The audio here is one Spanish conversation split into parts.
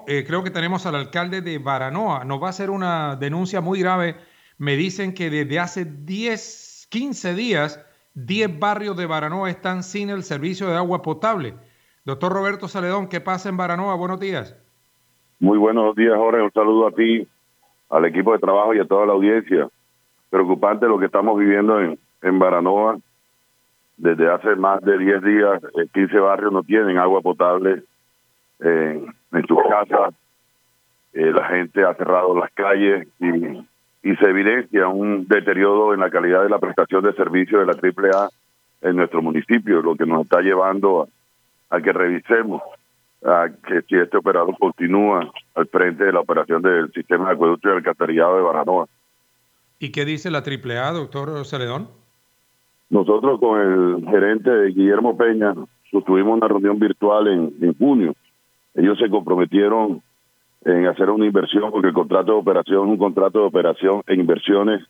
creo que tenemos al alcalde de Baranoa. Nos va a hacer una denuncia muy grave. Me dicen que desde hace 10, 15 días, 10 barrios de Baranoa están sin el servicio de agua potable. Doctor Roberto Celedón, ¿qué pasa en Baranoa? Buenos días. Muy buenos días, Jorge. Un saludo a ti, al equipo de trabajo y a toda la audiencia. Preocupante lo que estamos viviendo en Baranoa. Desde hace más de 10 días, 15 barrios no tienen agua potable en sus casas. La gente ha cerrado las calles y se evidencia un deterioro en la calidad de la prestación de servicios de la AAA en nuestro municipio, lo que nos está llevando a que revisemos a que si este operador continúa al frente de la operación del sistema de acueducto y alcantarillado de Baranoa. ¿Y qué dice la AAA, doctor Celedón? Nosotros con el gerente Guillermo Peña tuvimos una reunión virtual en junio. Ellos se comprometieron en hacer una inversión porque el contrato de operación es un contrato de operación e inversiones.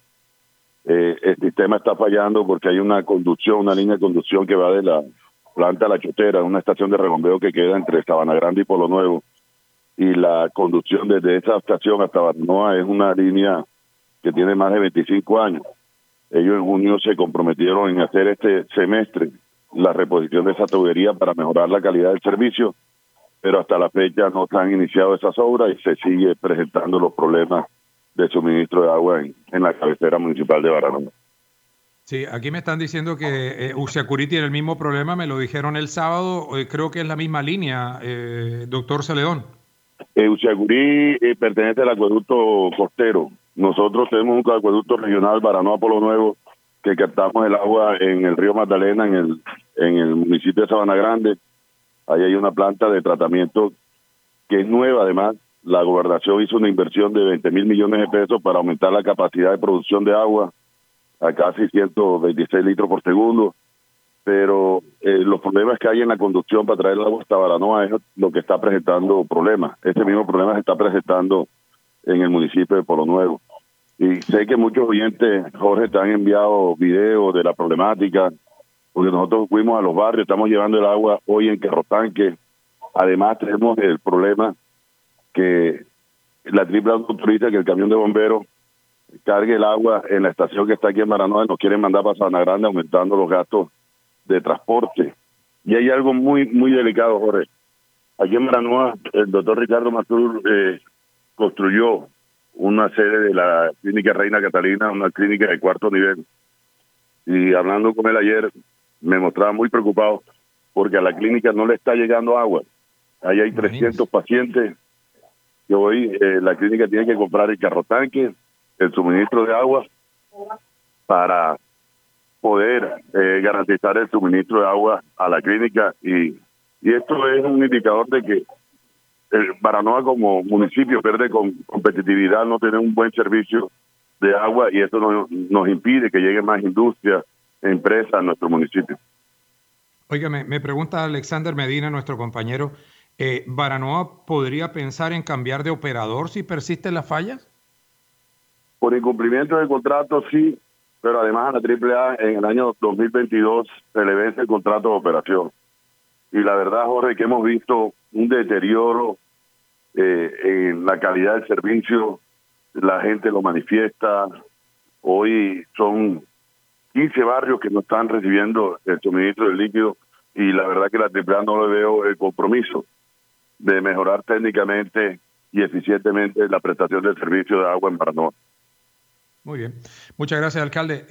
El sistema está fallando porque hay una línea de conducción que va de la planta La Chotera, una estación de rebombeo que queda entre Sabana Grande y Polo Nuevo, y la conducción desde esa estación hasta Baranoa es una línea que tiene más de 25 años. Ellos en junio se comprometieron en hacer este semestre la reposición de esa tubería para mejorar la calidad del servicio, pero hasta la fecha no se han iniciado esas obras y se sigue presentando los problemas de suministro de agua en la cabecera municipal de Baranoa. Sí, aquí me están diciendo que Usiacurí tiene el mismo problema, me lo dijeron el sábado, creo que es la misma línea, doctor Celedón. Usiacurí pertenece al acueducto costero. Nosotros tenemos un acueducto regional Baranoa Polo Nuevo que captamos el agua en el río Magdalena, en el municipio de Sabana Grande. Ahí hay una planta de tratamiento que es nueva. Además, la gobernación hizo una inversión de 20,000 millones de pesos para aumentar la capacidad de producción de agua a casi 126 litros por segundo. Pero los problemas que hay en la conducción para traer el agua hasta Baranoa es lo que está presentando problemas. Este mismo problema se está presentando en el municipio de Polo Nuevo. Y sé que muchos oyentes, Jorge, te han enviado videos de la problemática, porque nosotros fuimos a los barrios, estamos llevando el agua hoy en Carrotanque. Además tenemos el problema que la AAA autoriza que el camión de bomberos cargue el agua en la estación que está aquí en Baranoa y nos quieren mandar para Sabana Grande aumentando los gastos de transporte. Y hay algo muy delicado, Jorge. Aquí en Baranoa, el doctor Ricardo Matur construyó una sede de la Clínica Reina Catalina, una clínica de 4º nivel. Y hablando con él ayer, me mostraba muy preocupado porque a la clínica no le está llegando agua. Ahí hay 300 pacientes que hoy la clínica tiene que comprar el carrotanque, el suministro de agua para poder garantizar el suministro de agua a la clínica. Y esto es un indicador de que Baranoa como municipio pierde competitividad, no tiene un buen servicio de agua y eso nos impide que llegue más industria, empresas a nuestro municipio. Oiga, me pregunta Alexander Medina, nuestro compañero, ¿Baranoa podría pensar en cambiar de operador si persisten las fallas? Por incumplimiento del contrato, sí, pero además a la AAA en el año 2022 se le vence el contrato de operación. Y la verdad, Jorge, que hemos visto un deterioro en la calidad del servicio, la gente lo manifiesta. Hoy son 15 barrios que no están recibiendo el suministro del líquido y la verdad que la AAA no le veo el compromiso de mejorar técnicamente y eficientemente la prestación del servicio de agua en Baranoa. Muy bien. Muchas gracias, alcalde.